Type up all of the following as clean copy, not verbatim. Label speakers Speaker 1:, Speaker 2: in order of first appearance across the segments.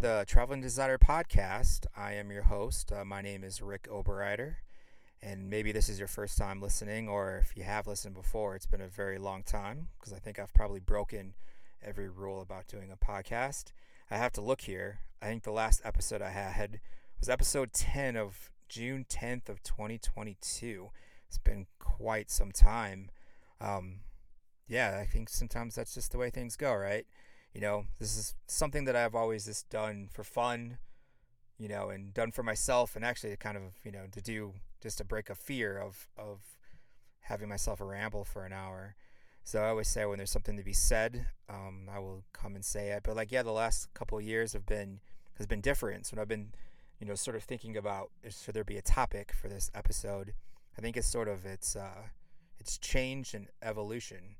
Speaker 1: the Traveling Designer Podcast. I am your host. My name is Rick Oberreiter, and maybe this is your first time listening, or if you have listened before, it's been a very long time because I think I've probably broken every rule about doing a podcast. I have to look here. I think the last episode I had was episode 10 of June 10th of 2022. It's been quite some time. Um, yeah, I think sometimes that's just the way things go, right? This is something that I've always just done for fun, and done for myself, and actually kind of, to do just to break a fear of having myself a ramble for an hour. So I always say when there's something to be said, I will come and say it. But the last couple of years has been different. So when I've been, sort of thinking about should there be a topic for this episode, I think it's change and evolution,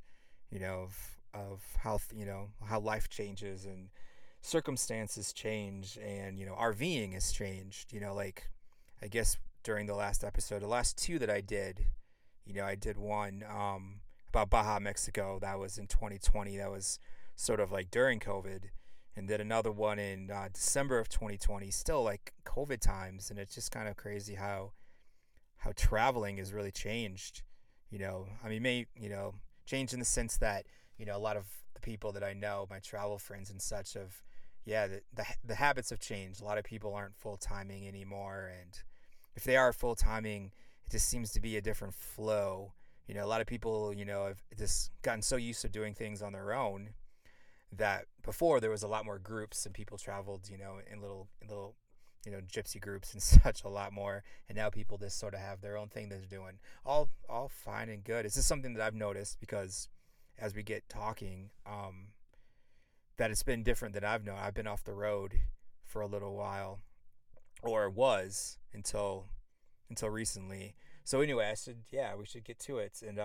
Speaker 1: of how how life changes and circumstances change, and RVing has changed. Like I guess during the last episode, the last two that I did, I did one about Baja, Mexico. That was in 2020. That was sort of like during COVID, and did another one in December of 2020. Still like COVID times, and it's just kind of crazy how traveling has really changed. I mean, changed in the sense that a lot of the people that I know, my travel friends and such, have the habits have changed. A lot of people aren't full timing anymore, and if they are full timing, it just seems to be a different flow. A lot of people, have just gotten so used to doing things on their own that before there was a lot more groups and people traveled, in little gypsy groups and such a lot more, and now people just sort of have their own thing that they're doing. All fine and good. It's just something that I've noticed because as we get talking, that it's been different than I've known. I've been off the road for a little while, or was until recently. So anyway, we should get to it, and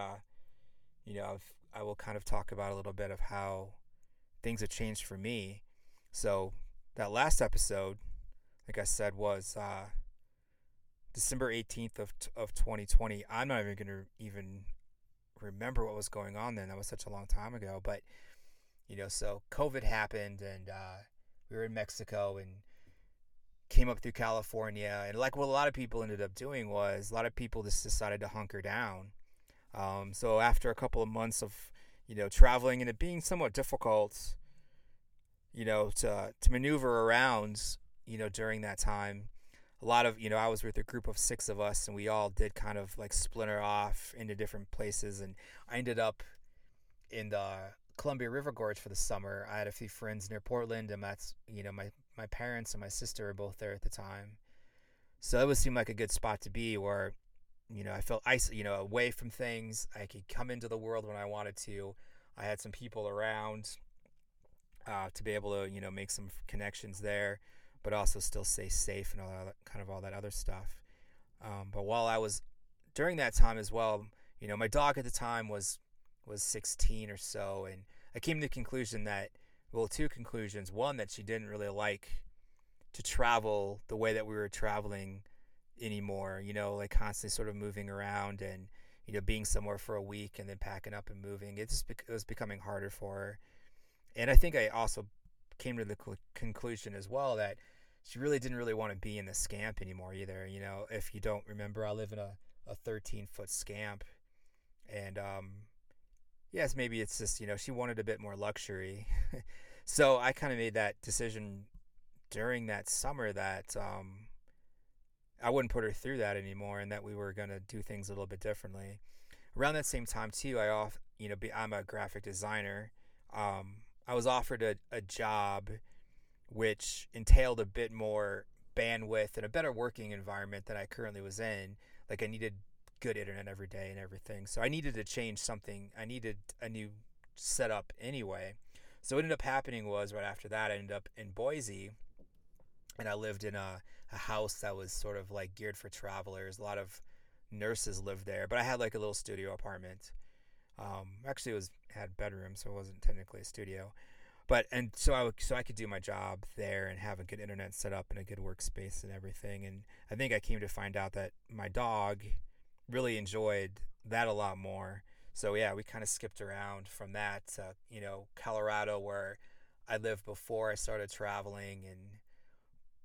Speaker 1: I will kind of talk about a little bit of how things have changed for me. So that last episode, like I said, was December 18th of 2020. I'm not even gonna even remember what was going on then. That was such a long time ago. But so COVID happened, and we were in Mexico and came up through California, and like what a lot of people ended up doing was a lot of people just decided to hunker down. So after a couple of months of traveling and it being somewhat difficult, to maneuver around, during that time, a lot of I was with a group of six of us, and we all did kind of like splinter off into different places, and I ended up in the Columbia River Gorge for the summer. I had a few friends near Portland, and that's my parents and my sister were both there at the time, so it would seem like a good spot to be where I felt away from things. I could come into the world when I wanted to. I had some people around to be able to make some connections there, but also still stay safe and all that other stuff. But while I was during that time as well, my dog at the time was 16 or so, and I came to the conclusion that, well, two conclusions. One, that she didn't really like to travel the way that we were traveling anymore, like constantly sort of moving around and, being somewhere for a week and then packing up and moving. It was becoming harder for her. And I think I also came to the conclusion as well that she really didn't really want to be in the scamp anymore either. If you don't remember, I live in a 13-foot scamp, and yes, maybe it's just she wanted a bit more luxury. So I kind of made that decision during that summer that I wouldn't put her through that anymore, and that we were gonna do things a little bit differently. Around that same time too, I'm a graphic designer. I was offered a job which entailed a bit more bandwidth and a better working environment than I currently was in. Like I needed good internet every day and everything, so I needed to change something. I needed a new setup anyway. So what ended up happening was right after that, I ended up in Boise, and I lived in a house that was sort of like geared for travelers. A lot of nurses lived there, but I had like a little studio apartment. Actually, it had bedrooms, so it wasn't technically a studio. But and so I could do my job there and have a good internet set up and a good workspace and everything. And I think I came to find out that my dog really enjoyed that a lot more. So yeah, we kind of skipped around from that to Colorado, where I lived before I started traveling, and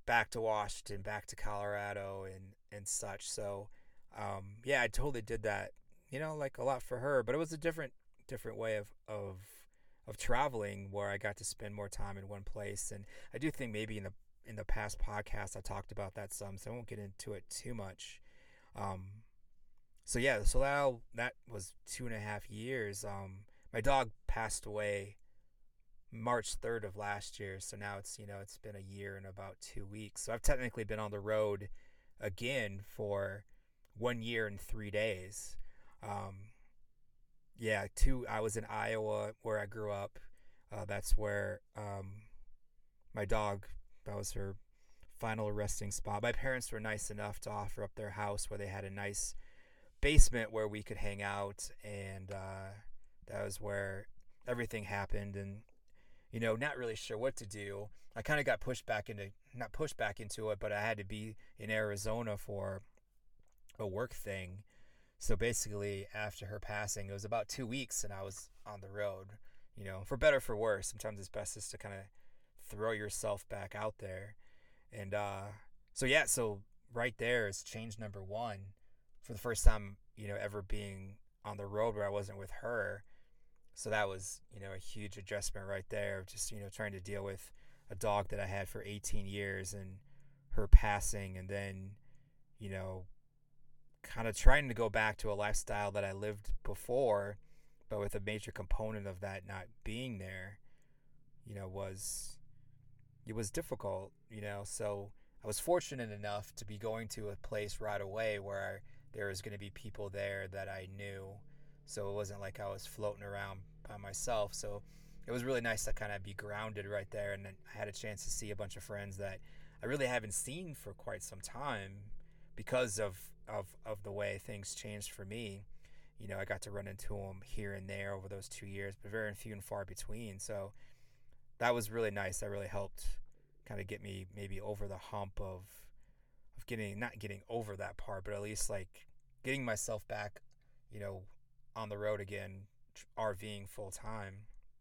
Speaker 1: back to Washington, back to Colorado, and such. So, yeah, I totally did that. Like a lot for her, but it was a different way of traveling where I got to spend more time in one place. And I do think maybe in the past podcast I talked about that some, so I won't get into it too much. Um, so yeah, so that was 2.5 years. My dog passed away March 3rd of last year, so now it's been a year and about 2 weeks. So I've technically been on the road again for 1 year and 3 days. Um, yeah, I was in Iowa where I grew up. That's where my dog, that was her final resting spot. My parents were nice enough to offer up their house where they had a nice basement where we could hang out, and that was where everything happened. And not really sure what to do. I kind of got not pushed back into it, but I had to be in Arizona for a work thing. So basically, after her passing, it was about 2 weeks, and I was on the road. For better for worse. Sometimes it's best just to kind of throw yourself back out there. And so yeah, so right there is change number one. For the first time, ever being on the road where I wasn't with her. So that was, a huge adjustment right there. Just, trying to deal with a dog that I had for 18 years and her passing, and then, you know, kind of trying to go back to a lifestyle that I lived before, but with a major component of that not being there, was it was difficult, So I was fortunate enough to be going to a place right away where there was going to be people there that I knew. So it wasn't like I was floating around by myself. So it was really nice to kind of be grounded right there. And then I had a chance to see a bunch of friends that I really haven't seen for quite some time because of the way things changed for me. I got to run into them here and there over those 2 years, but very few and far between. So that was really nice. That really helped kind of get me maybe over the hump of not getting over that part, but at least like getting myself back, on the road again, RVing full time.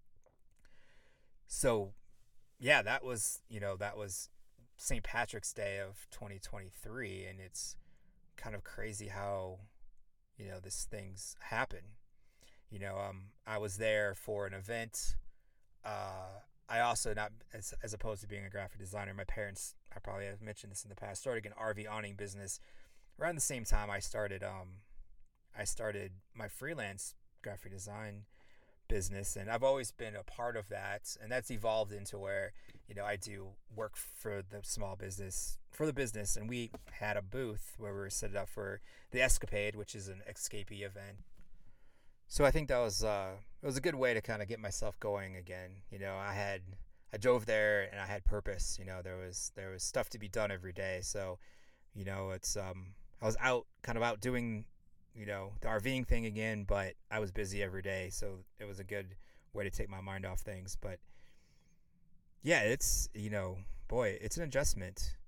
Speaker 1: So yeah, that was St. Patrick's Day of 2023, and it's kind of crazy how these things happen. I was there for an event. I also, not as opposed to being a graphic designer, my parents, I probably have mentioned this in the past, started an RV awning business around the same time I started my freelance graphic design business, and I've always been a part of that, and that's evolved into where I do work for the business, and we had a booth where we were set up for the Escapade, which is an escapee event. So I think that was it was a good way to kind of get myself going again. I drove there and I had purpose. There was stuff to be done every day. So it's I was out doing the RVing thing again, but I was busy every day, so it was a good way to take my mind off things. But yeah, it's boy, it's an adjustment.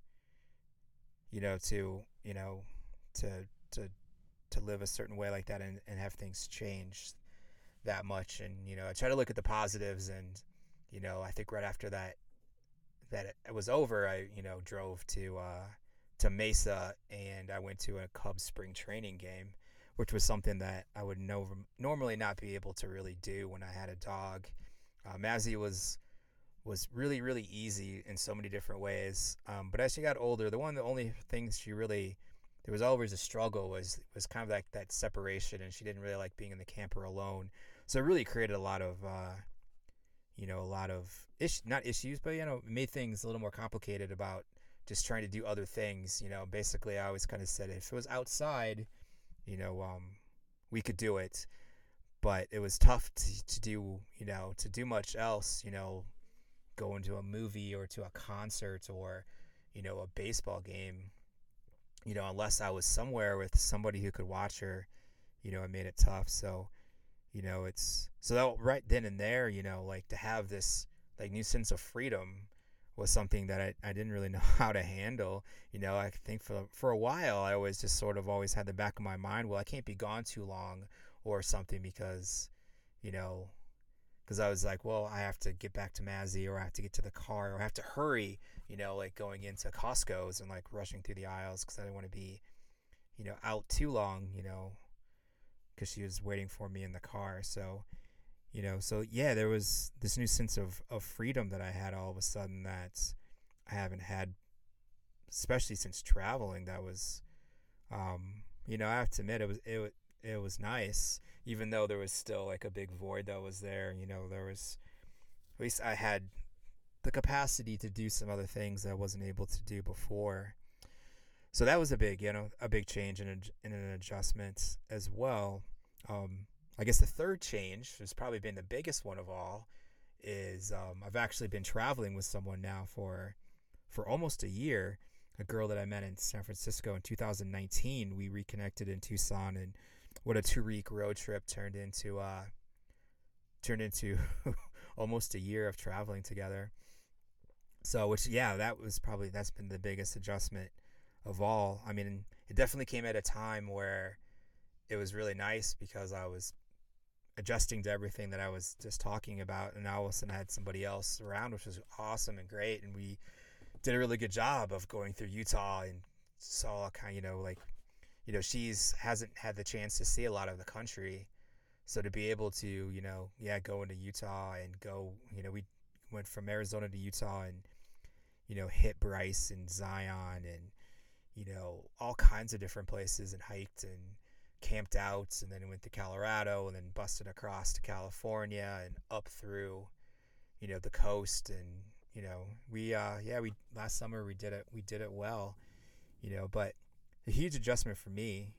Speaker 1: To to to to live a certain way like that, and have things change that much. And I try to look at the positives, and I think right after that it was over, I drove to Mesa, and I went to a Cubs spring training game, which was something that I would normally not be able to really do when I had a dog. Mazzy was really, really easy in so many different ways. But as she got older, the only things there was always a struggle was kind of like that separation, and she didn't really like being in the camper alone. So it really created a lot of, not issues, but, it made things a little more complicated about just trying to do other things. Basically I always kind of said if it was outside, we could do it, but it was tough to do much else, going to a movie or to a concert or, a baseball game, unless I was somewhere with somebody who could watch her. It made it tough. So, that right then and there, like to have this like new sense of freedom was something that I didn't really know how to handle. I think for a while I always just sort of always had the back of my mind, well, I can't be gone too long or something because, because I was like, well, I have to get back to Mazzy, or I have to get to the car, or I have to hurry, like going into Costco's and like rushing through the aisles because I didn't want to be, out too long, because she was waiting for me in the car. So, so yeah, there was this new sense of freedom that I had all of a sudden that I haven't had, especially since traveling. That was, I have to admit, it was nice, even though there was still like a big void that was there. There was, at least I had the capacity to do some other things that I wasn't able to do before. So that was a big change and an adjustment as well. I guess the third change has probably been the biggest one of all. Is I've actually been traveling with someone now for almost a year. A girl that I met in San Francisco in 2019. We reconnected in Tucson, and what a 2-week road trip turned into almost a year of traveling together. So, that's been the biggest adjustment of all. I mean, it definitely came at a time where it was really nice because I was adjusting to everything that I was just talking about, and now all of a sudden I had somebody else around, which was awesome and great, and we did a really good job of going through Utah and saw kind of, she's hasn't had the chance to see a lot of the country, so to be able to go into Utah and go, we went from Arizona to Utah and hit Bryce and Zion and all kinds of different places, and hiked and camped out, and then went to Colorado, and then busted across to California and up through the coast. And we last summer we did it well, but a huge adjustment for me.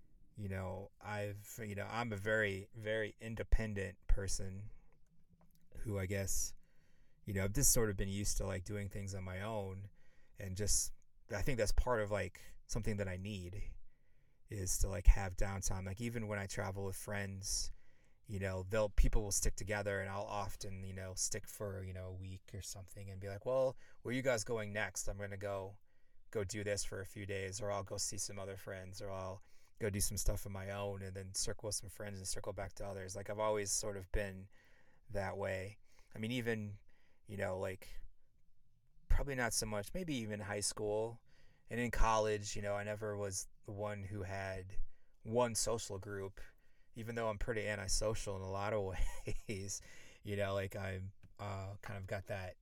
Speaker 1: I'm a very, very independent person who, I guess, I've just sort of been used to like doing things on my own, and just I think that's part of like something that I need, is to like have downtime. Like even when I travel with friends, people will stick together, and I'll often, stick for, a week or something and be like, well, where are you guys going next? I'm going to go do this for a few days, or I'll go see some other friends, or I'll go do some stuff on my own, and then circle with some friends and circle back to others. Like I've always sort of been that way. I mean, even, like probably not so much, maybe even high school and in college, I never was the one who had one social group, even though I'm pretty antisocial in a lot of ways. Like I'm kind of got that,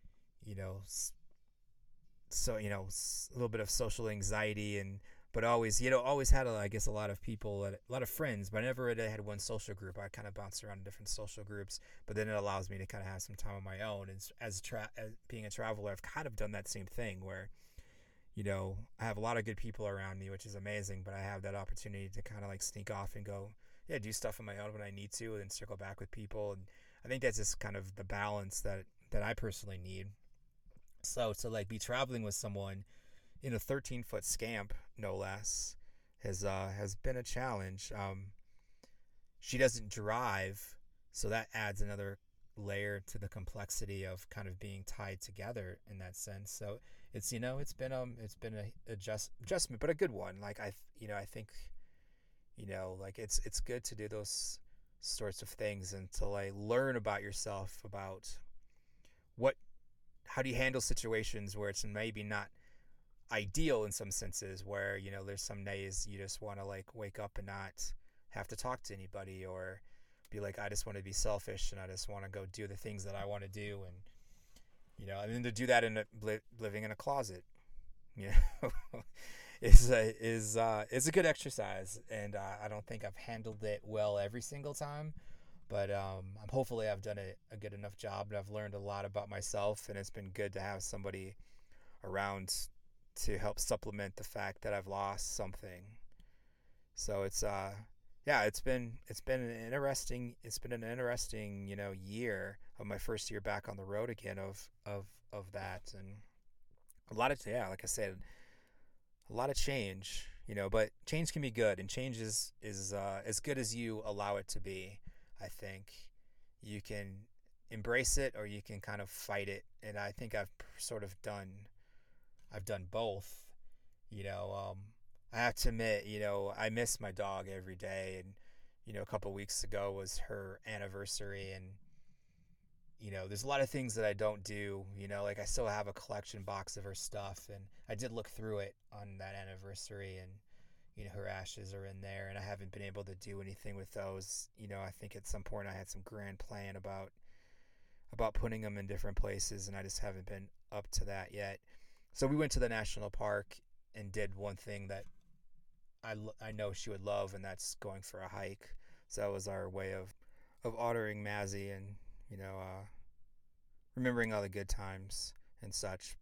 Speaker 1: so a little bit of social anxiety, and but always had I guess a lot of people, a lot of friends, but I never really had one social group. I kind of bounce around in different social groups, but then it allows me to kind of have some time on my own. And as being a traveler, I've kind of done that same thing where I have a lot of good people around me, which is amazing, but I have that opportunity to kind of like sneak off and go, do stuff on my own when I need to, and then circle back with people. And I think that's just kind of the balance that I personally need. So to like be traveling with someone in a 13-foot scamp, no less, has been a challenge. She doesn't drive, so that adds another layer to the complexity of kind of being tied together in that sense. So it's it's been a adjustment, but a good one. Like I think like it's good to do those sorts of things, and to like learn about yourself, about how do you handle situations where it's maybe not ideal in some senses, where there's some days you just want to like wake up and not have to talk to anybody, or be like, I just want to be selfish and I just want to go do the things that I want to do, and then to do that in living in a closet, is a good exercise, and I don't think I've handled it well every single time, but hopefully I've done a good enough job, and I've learned a lot about myself, and it's been good to have somebody around to help supplement the fact that I've lost something. So it's it's been an interesting year of my first year back on the road again of that, and a lot of like I said, a lot of change, but change can be good, and change is as good as you allow it to be. I think you can embrace it, or you can kind of fight it, and I think I've done both. I have to admit, I miss my dog every day, and a couple weeks ago was her anniversary, and there's a lot of things that I don't do. Like I still have a collection box of her stuff, and I did look through it on that anniversary, and her ashes are in there, and I haven't been able to do anything with those. I think at some point I had some grand plan about putting them in different places, and I just haven't been up to that yet. So we went to the national park and did one thing that I know she would love, and that's going for a hike. So that was our way of honoring Mazzy and, remembering all the good times and such.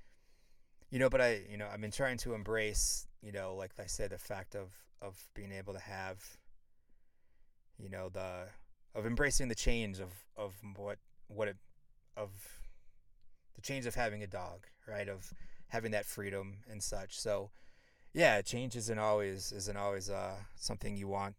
Speaker 1: I've been trying to embrace, like I said, the fact of being able to have, of embracing the change of what it, of the change of having a dog, right? Of having that freedom and such. So yeah, change isn't always something you want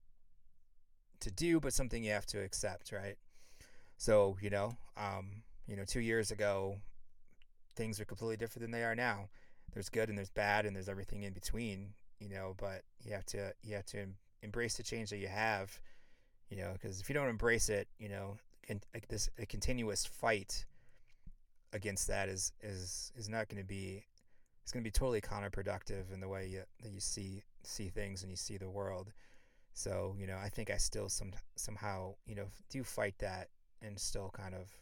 Speaker 1: to do, but something you have to accept, right? So 2 years ago, things are completely different than they are now. There's good and there's bad and there's everything in between, but you have to embrace the change that you have, because if you don't embrace it, like this a continuous fight against that is not going to be it's going to be totally counterproductive in the way that you see things and you see the world. So I think I still somehow do fight that and still kind of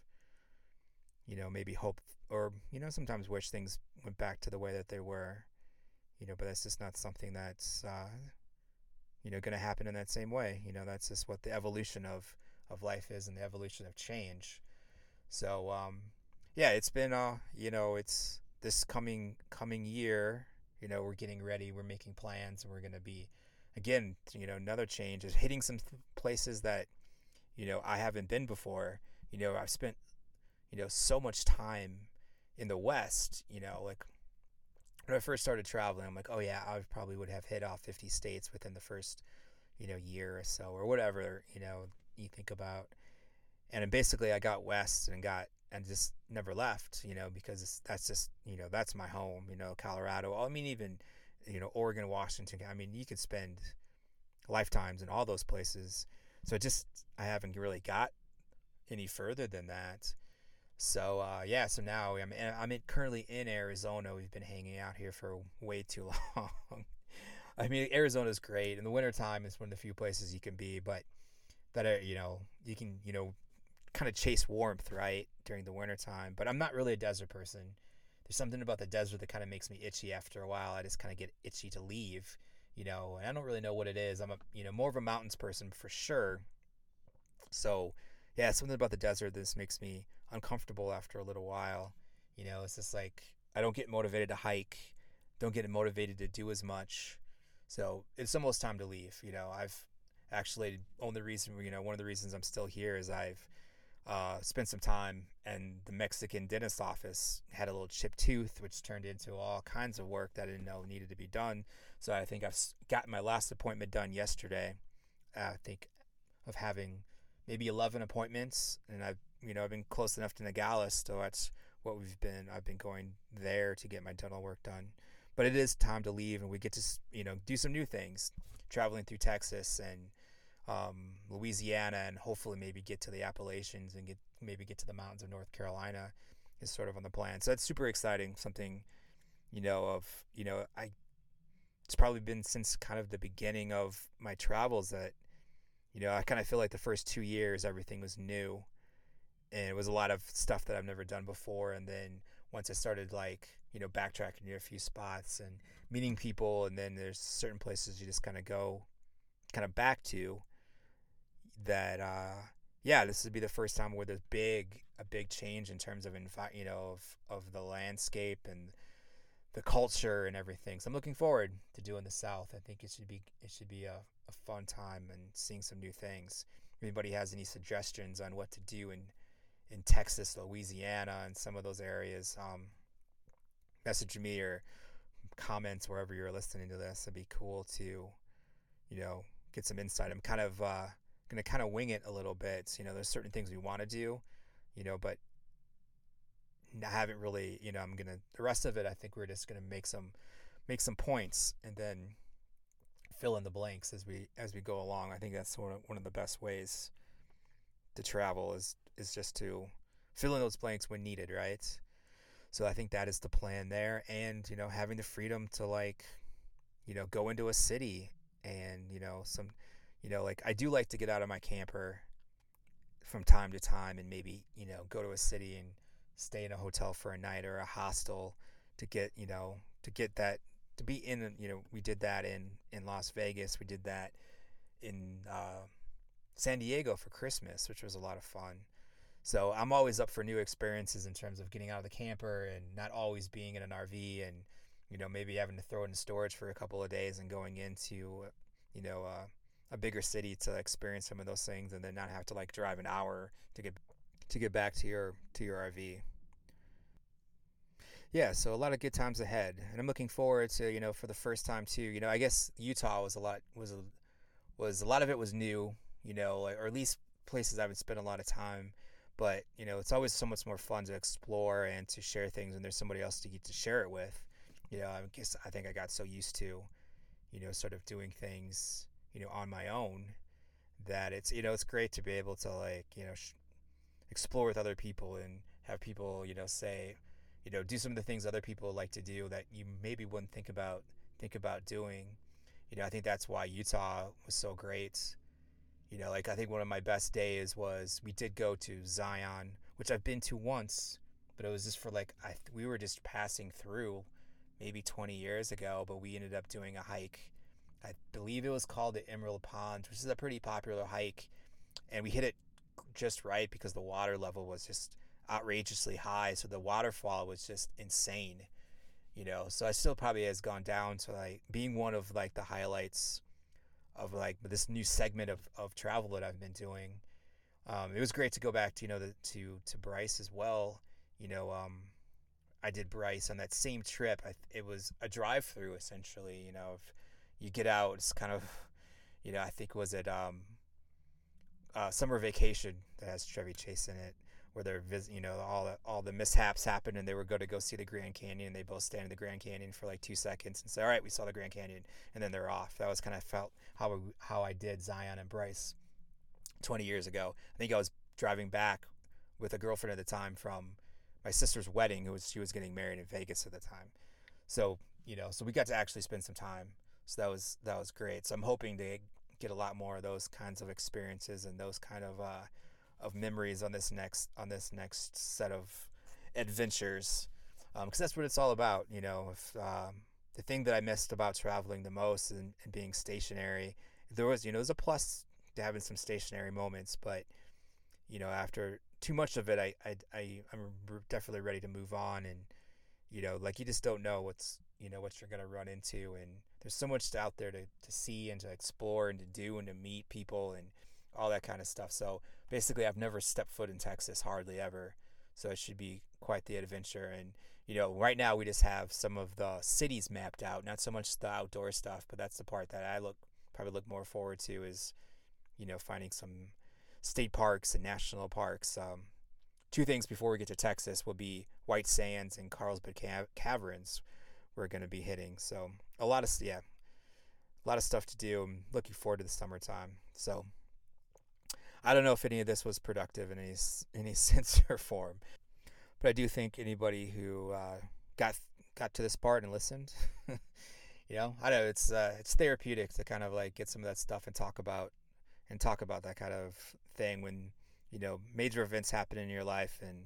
Speaker 1: maybe hope or sometimes wish things went back to the way that they were, but that's just not something that's going to happen in that same way. That's just what the evolution of life is and the evolution of change. So yeah, it's been it's this coming year. We're getting ready, we're making plans, and we're going to be again, another change is hitting some places that I haven't been before. I've spent so much time in the West. Like when I first started traveling, I'm like, oh yeah, I probably would have hit all 50 states within the first year or so, or whatever you think about. And then basically I got west and just never left, because that's just that's my home. Colorado, I mean, even Oregon, Washington. I mean, you could spend lifetimes in all those places. So I haven't really got any further than that. So yeah, so now I'm currently in Arizona. We've been hanging out here for way too long. I mean, Arizona's great. In the wintertime, it's one of the few places you can be, but that are, you can kind of chase warmth, right, during the wintertime. But I'm not really a desert person. There's something about the desert that kind of makes me itchy after a while. I just kind of get itchy to leave, and I don't really know what it is. I'm more of a mountains person for sure. So yeah, something about the desert that makes me uncomfortable after a little while. It's just like I don't get motivated to hike, don't get motivated to do as much. So it's almost time to leave. I've actually only reason one of the reasons I'm still here is I've spent some time, and the Mexican dentist office had a little chipped tooth, which turned into all kinds of work that I didn't know needed to be done. So I think I've gotten my last appointment done yesterday. I think of having maybe 11 appointments, and I've been close enough to Nogales, so that's what I've been going there to get my dental work done. But it is time to leave, and we get to do some new things, traveling through Texas and Louisiana, and hopefully maybe get to the Appalachians and get to the mountains of North Carolina is sort of on the plan. So that's super exciting. Something I it's probably been since kind of the beginning of my travels that I kind of feel like the first 2 years everything was new, and it was a lot of stuff that I've never done before. And then once I started backtracking near a few spots and meeting people, and then there's certain places you just kind of go back to that. Yeah, this would be the first time where there's a big change in terms of of the landscape and the culture and everything. So I'm looking forward to doing the South. I think it should be a fun time and seeing some new things. If anybody has any suggestions on what to do in Texas, Louisiana, and some of those areas, message me or comments wherever you're listening to this. It'd be cool to get some insight. I'm kind of gonna kind of wing it a little bit. There's certain things we want to do, but I haven't really, the rest of it, I think we're just gonna make some points and then fill in the blanks as we go along. I think that's one of the best ways to travel is is just to fill in those blanks when needed, right? So I think that is the plan there, and having the freedom to like go into a city and like I do like to get out of my camper from time to time and maybe go to a city and stay in a hotel for a night or a hostel to get to get that to be in we did that in Las Vegas, we did that in San Diego for Christmas, which was a lot of fun. So I'm always up for new experiences in terms of getting out of the camper and not always being in an RV and maybe having to throw it in storage for a couple of days and going into a bigger city to experience some of those things and then not have to like drive an hour to get back to your RV. Yeah, so a lot of good times ahead, and I'm looking forward to for the first time too. I guess Utah was a lot of it was new, or at least places I haven't spent a lot of time. But it's always so much more fun to explore and to share things when there's somebody else to get to share it with. I think I got so used to, sort of doing things, on my own that it's great to be able to like explore with other people and have people say, do some of the things other people like to do that you maybe wouldn't think about doing. I think that's why Utah was so great. Like I think one of my best days was we did go to Zion, which I've been to once, but it was just for like we were just passing through maybe 20 years ago, but we ended up doing a hike. I believe it was called the Emerald Pond, which is a pretty popular hike, and we hit it just right because the water level was just outrageously high, so the waterfall was just insane. So I still probably has gone down to like being one of like the highlights of like this new segment of travel that I've been doing. It was great to go back to to Bryce as well. You know, I did Bryce on that same trip. It was a drive-through essentially. If you get out, it's kind of, I think was it Summer Vacation that has Chevy Chase in it, where they're all the mishaps happened and they were going to go see the Grand Canyon. They both stand in the Grand Canyon for like 2 seconds and say, "All right, we saw the Grand Canyon," and then they're off. That was kind of felt how I did Zion and Bryce 20 years ago. I think I was driving back with a girlfriend at the time from my sister's wedding, she was getting married in Vegas at the time. So so we got to actually spend some time. So that was great. So I'm hoping to get a lot more of those kinds of experiences and those kind of memories on this next set of adventures, because that's what it's all about. If the thing that I missed about traveling the most and being stationary, there was there's a plus to having some stationary moments, but after too much of it, I'm definitely ready to move on. And like you just don't know what you're gonna run into, and there's so much out there to see and to explore and to do and to meet people and all that kind of stuff. So basically, I've never stepped foot in Texas, hardly ever. So it should be quite the adventure. And right now we just have some of the cities mapped out, not so much the outdoor stuff, but that's the part that I probably look more forward to is finding some state parks and national parks. Two things before we get to Texas will be White Sands and Carlsbad Caverns we're going to be hitting. So a lot of stuff to do. I'm looking forward to the summertime. So I don't know if any of this was productive in any sense or form, but I do think anybody who got to this part and listened, I know it's therapeutic to kind of like get some of that stuff and talk about that kind of thing when major events happen in your life, and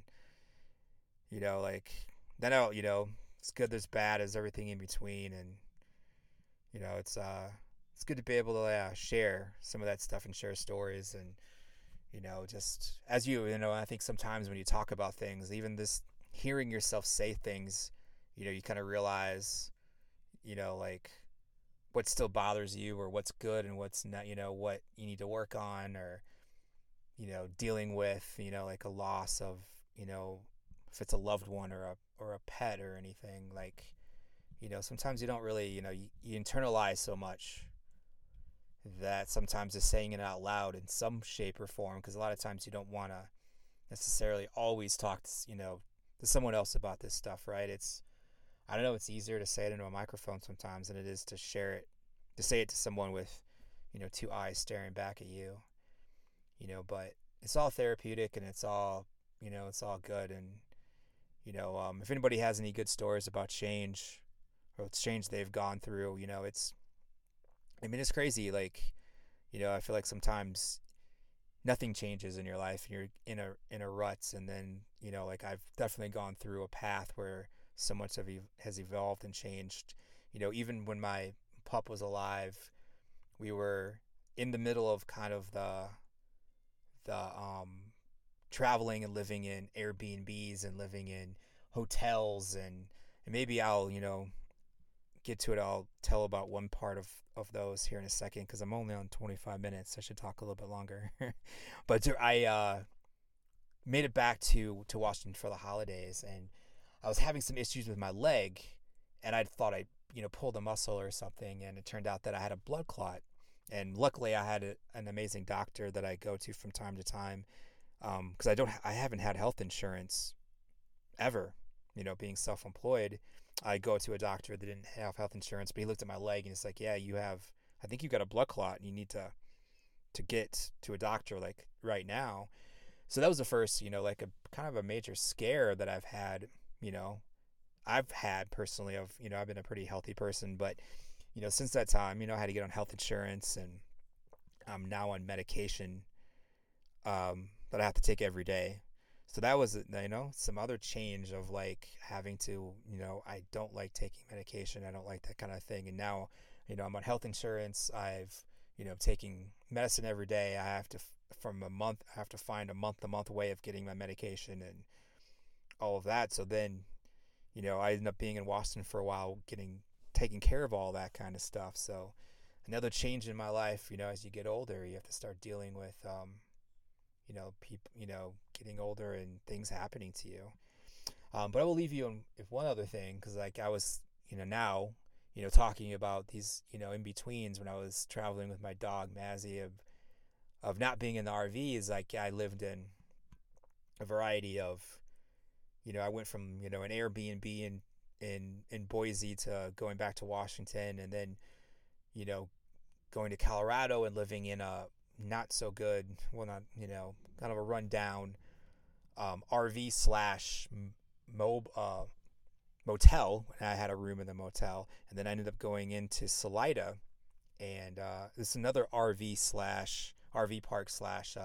Speaker 1: like then it's good, there's bad, there's everything in between, and it's good to be able to share some of that stuff and share stories. And just as I think sometimes when you talk about things, even this hearing yourself say things, you kind of realize like what still bothers you or what's good and what's not, what you need to work on, or dealing with like a loss of if it's a loved one or a pet or anything, like sometimes you don't really you internalize so much that sometimes just saying it out loud in some shape or form, because a lot of times you don't want to necessarily always talk to someone else about this stuff, right? I don't know, it's easier to say it into a microphone sometimes than it is to say it to someone with two eyes staring back at you. But it's all therapeutic, and it's all good. And if anybody has any good stories about change or change they've gone through, it's crazy. Like, I feel like sometimes nothing changes in your life and you're in a rut, and then like I've definitely gone through a path where so much has evolved and changed. Even when my pup was alive, we were in the middle of kind of the traveling and living in Airbnbs and living in hotels, and maybe I'll get to it. I'll tell about one part of those here in a second, because I'm only on 25 minutes. I should talk a little bit longer. But I made it back to Washington for the holidays, and I was having some issues with my leg, and I thought I pulled a muscle or something, and it turned out that I had a blood clot. And luckily, I had an amazing doctor that I go to from time to time, because I haven't had health insurance ever. Being self-employed, I go to a doctor that didn't have health insurance, but he looked at my leg and it's like, yeah, I think you got a blood clot, and you need to get to a doctor like right now. So that was the first, like a kind of a major scare that you know, I've had personally. I've been a pretty healthy person, but since that time, I had to get on health insurance, and I'm now on medication that I have to take every day. So that was, some other change of like having to, I don't like taking medication. I don't like that kind of thing. And now, I'm on health insurance. I've, taking medicine every day. I have to, I have to find a month-to-month way of getting my medication and all of that. So then, I ended up being in Washington for a while, taking care of all that kind of stuff. So another change in my life, as you get older, you have to start dealing with, people, getting older and things happening to you. But I will leave you with one other thing, because like I was, now, talking about these, in betweens when I was traveling with my dog Mazzy, of not being in the RVs. Like I lived in a variety of, I went from, an Airbnb in Boise to going back to Washington, and then, you know, going to Colorado and living in a not so good, well, not, kind of a rundown RV slash motel. I had a room in the motel, and then I ended up going into Salida, and this is another RV park slash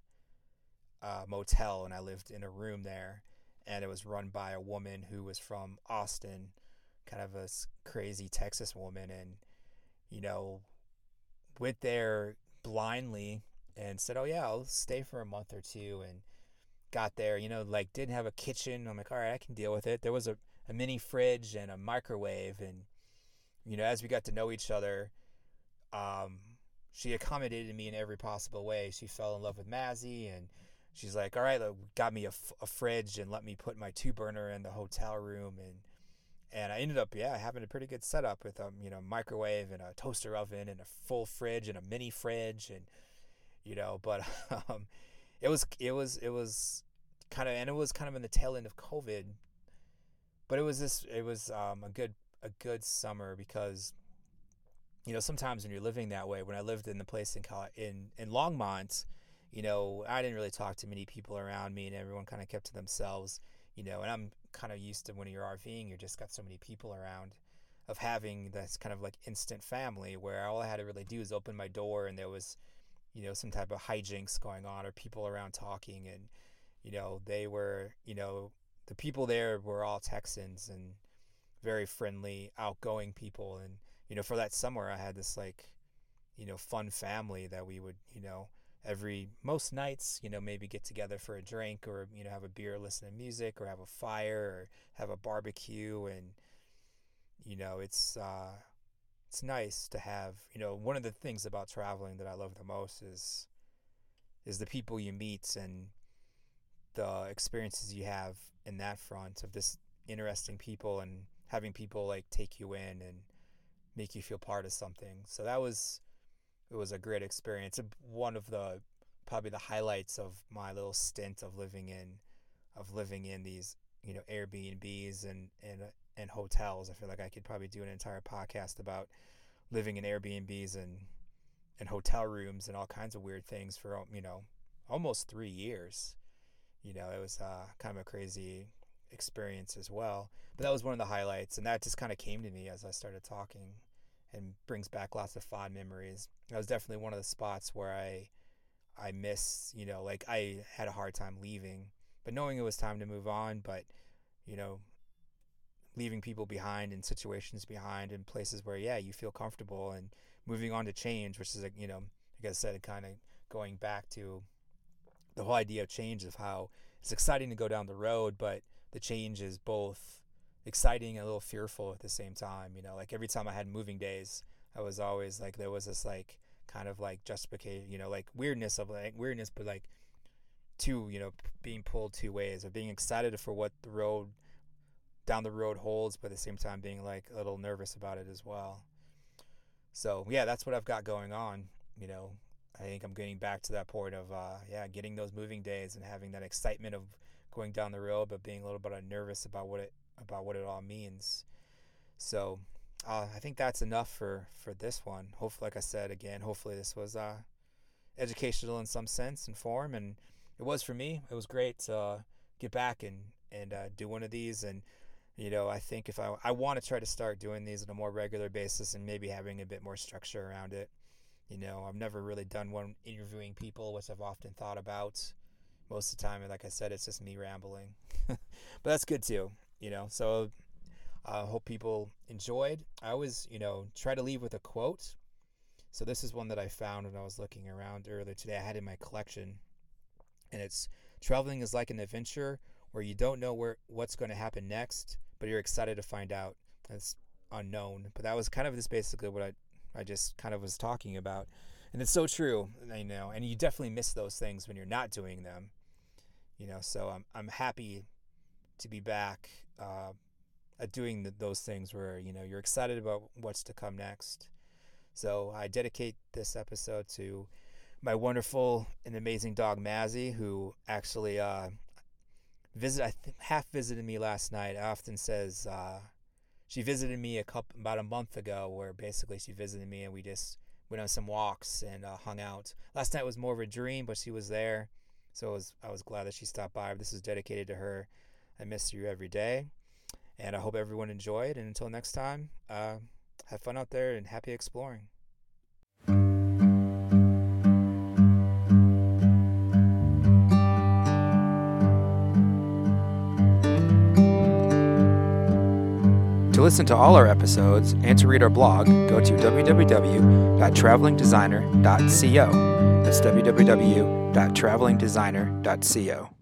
Speaker 1: motel, and I lived in a room there, and it was run by a woman who was from Austin, kind of a crazy Texas woman, and you know, went there blindly and said, "Oh yeah, I'll stay for a month or two," and got there, like didn't have a kitchen. I'm like, all right, I can deal with it. There was a mini fridge and a microwave, and as we got to know each other, um, she accommodated me in every possible way. She fell in love with Mazzy, and she's like, all right, look, got me a fridge and let me put my 2 burner in the hotel room, and I ended up, yeah, having a pretty good setup with microwave and a toaster oven and a full fridge and a mini fridge, and but it was kind of, and it was kind of in the tail end of COVID, but it was a good summer, because sometimes when you're living that way, when I lived in the place in Longmont, I didn't really talk to many people around me, and everyone kind of kept to themselves, and I'm kind of used to when you're RVing, you just got so many people around, of having this kind of like instant family, where all I had to really do is open my door and there was some type of hijinks going on, or people around talking, and they were, the people there were all Texans and very friendly, outgoing people. And for that summer, I had this like fun family that we would most nights maybe get together for a drink, or have a beer, listen to music, or have a fire, or have a barbecue. And it's nice to have, one of the things about traveling that I love the most is the people you meet and the experiences you have in that front, of this interesting people, and having people like take you in and make you feel part of something. So it was a great experience. One of the probably the highlights of my little stint of living in these Airbnbs and hotels. I feel like I could probably do an entire podcast about living in Airbnbs and hotel rooms and all kinds of weird things for almost 3 years. It was kind of a crazy experience as well. But that was one of the highlights, and that just kind of came to me as I started talking, and brings back lots of fond memories. That was definitely one of the spots where I miss, like I had a hard time leaving, but knowing it was time to move on, but leaving people behind and situations behind in places where, you feel comfortable, and moving on to change, which is, like I said, kind of going back to the whole idea of change, of how it's exciting to go down the road, but the change is both exciting and a little fearful at the same time. Like every time I had moving days, I was always like, there was this like kind of like justification, like weirdness, but like two, being pulled two ways, of being excited for what the road down the road holds, but at the same time being like a little nervous about it as well. So that's what I've got going on. I think I'm getting back to that point of getting those moving days and having that excitement of going down the road, but being a little bit nervous about what it all means. So I think that's enough for this one. Hopefully, like I said again, hopefully this was educational in some sense and form, and it was for me. It was great to get back and do one of these. And I think if I want to try to start doing these on a more regular basis, and maybe having a bit more structure around it. I've never really done one interviewing people, which I've often thought about. Most of the time, and like I said, it's just me rambling. But that's good too, So I hope people enjoyed. I always, try to leave with a quote. So this is one that I found when I was looking around earlier today. I had in my collection, and it's: traveling is like an adventure where you don't know what's going to happen next, but you're excited to find out. It's unknown. But that was kind of just basically what I just kind of was talking about. And it's so true, and you definitely miss those things when you're not doing them. So I'm happy to be back at doing those things where, you're excited about what's to come next. So I dedicate this episode to my wonderful and amazing dog, Mazzy, who actually half visited me last night. I often says she visited me about a month ago, where basically she visited me and we just went on some walks and hung out. Last night was more of a dream, but she was there. So I was glad that she stopped by. This is dedicated to her. I miss you every day. And I hope everyone enjoyed. And until next time, have fun out there and happy exploring. To listen to all our episodes and to read our blog, go to www.travelingdesigner.co. That's www.travelingdesigner.co.